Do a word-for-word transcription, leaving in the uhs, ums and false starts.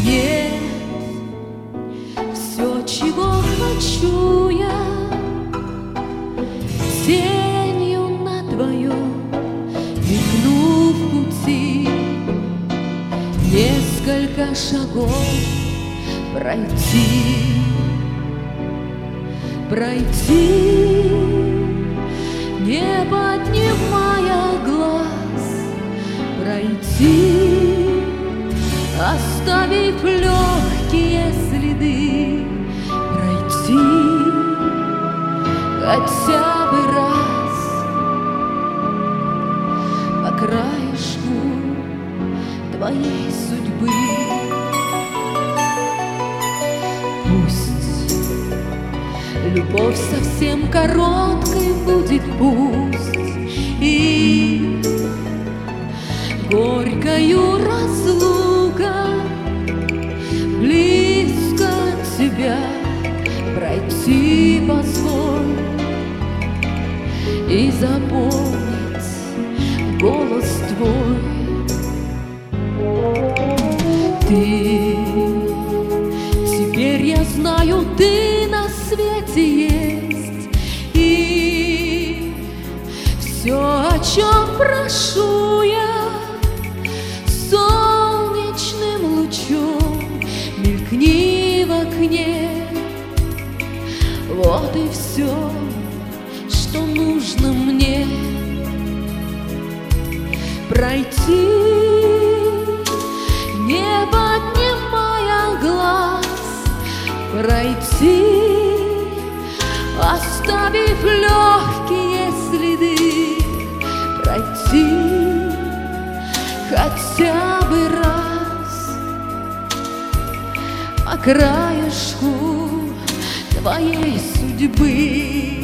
Нет, все, чего хочу я, тенью на твоем мелькну в пути, несколько шагов пройти, пройти, не поднимая глаз, пройти, оставив легкие следы, пройти хотя бы раз по краешку твоей судьбы. Пусть любовь совсем короткой будет, пусть и горькою разлука, близко от тебя пройти позволь и запомнить голос твой. Ты, теперь я знаю, ты на свете есть, и все, о чем прошу я, солнечным лучом мелькни в окне. Вот и все, что нужно мне. Пройти, не поднимая глаз, пройти, оставив легкие следы, пройти хотя бы раз по краешку твоей судьбы.